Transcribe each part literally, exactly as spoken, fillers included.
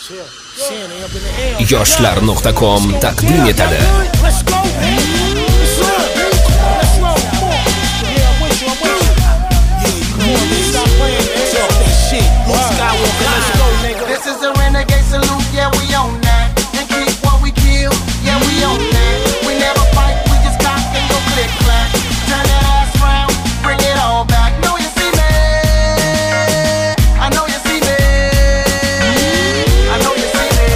yoshlar nuqta com taqdim etadi. This is the renegade salute, yeah, we own that. And keep what we kill, yeah, we own that. We never fight, we just cock and go click clack. Turn that ass round, bring it all back. Know you see me, I know you see me, I know you see me.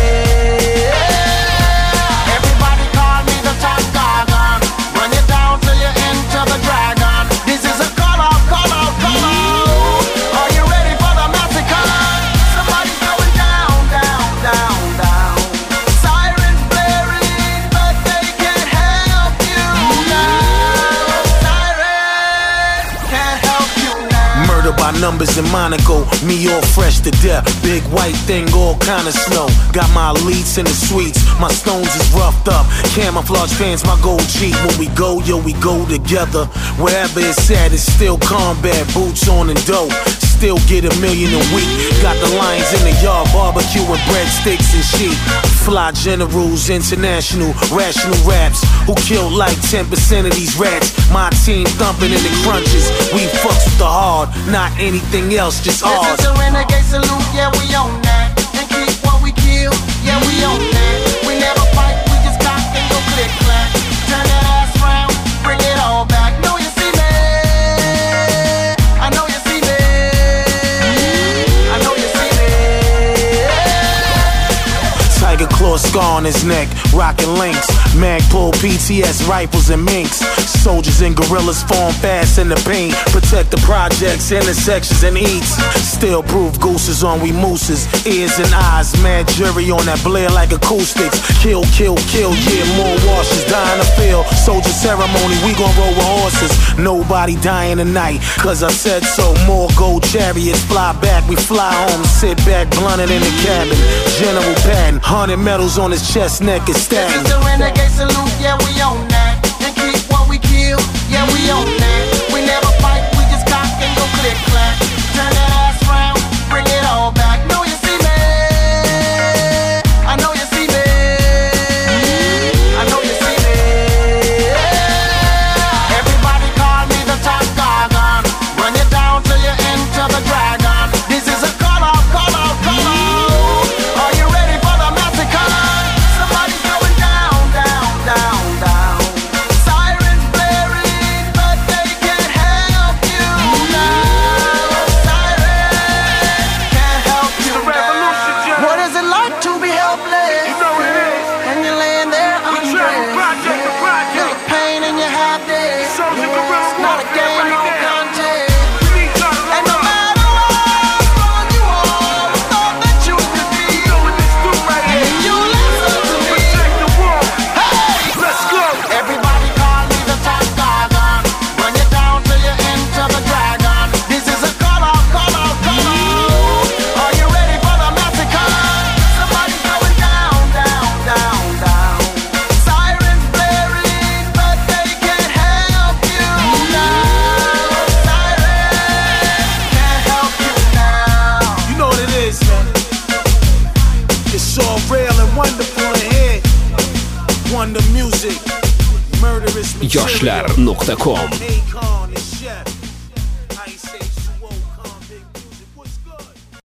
Everybody call me the top gargon. Run you down till you enter the dragon. This is a call out, call out, call out. Are you ready for the massacre? Somebody's going down, down, down, down. Sirens blaring, but they can't help you now. Sirens can't help you now. Murder by numbers in Monaco, me all fresh to death. Big white thing, all kind of snow. Got my elites in the suites, my stones is roughed up. Camouflage pants, my gold cheek. When we go, yo, we go together. Wherever it's at, it's still combat. Boots on and dough, still get a million a week. Got the lions in the yard, barbecue and breadsticks and sheep. Fly generals, international, rational raps. Who killed like ten percent of these rats? My team thumping in the crunches. We fucks with the hard, not anything else, just This ours. is a renegade salute, yeah, we own that. And keep what we kill, yeah, we own that. We never fight, we just cock and go click clack. Turn that ass round, bring it all back. Know you see me, I know you see me, I know you see me. Tiger claw scar on his neck, rockin' links. Magpul, P T S rifles and minks. Soldiers and guerrillas form fast in the paint. Protect the projects, intersections and eats. Still proof gooses on we mooses. Ears and eyes, mad jury on that blare like acoustics. Kill, kill, kill, yeah, more washes dying to field. Soldier ceremony, we gon' roll with horses. Nobody dying tonight, cause I said so. More gold chariots fly back, we fly home. Sit back, blunted in the cabin. General Patton, hundred medals on his chest, neck is This stabbing. is the renegade salute, yeah, we own that. And keep what we kill, yeah, we own that. We never fight, we just cock and go click clack. Turn that ass round, bring it all back. Know you see me, I know you see me, I know you see me. Everybody call me the top gargon. Run you down till you enter the dragon. This is a call out, call out, call out. Are you ready for the massacre? Somebody's going down, down, down, down. Sirens blaring, but they can't help you now. Sirens can't help you now. What is it like to be helpless? You know it is. And you're laying there We track undressed. project to project. Feel the pain in your half day. Soldier gorilla It's not a warfare game, right no now. contest. We need y'all to And no roll up. matter how strong you are, we thought that you could be. You know what this do right here. You listen to me. Protect the wall. Hey! Let's go. Everybody call me the top gargon. Run you down till you enter the dragon. This is a call out, call out, call out. Are you ready for the massacre? Somebody's going down, down, down, down. Sirens blaring, but they can't help you now. Sirens can't help you now. You know what it is, man. It's all real and wonderful in here. Wonder music, murderous material. yoshlar nuqta com Akon.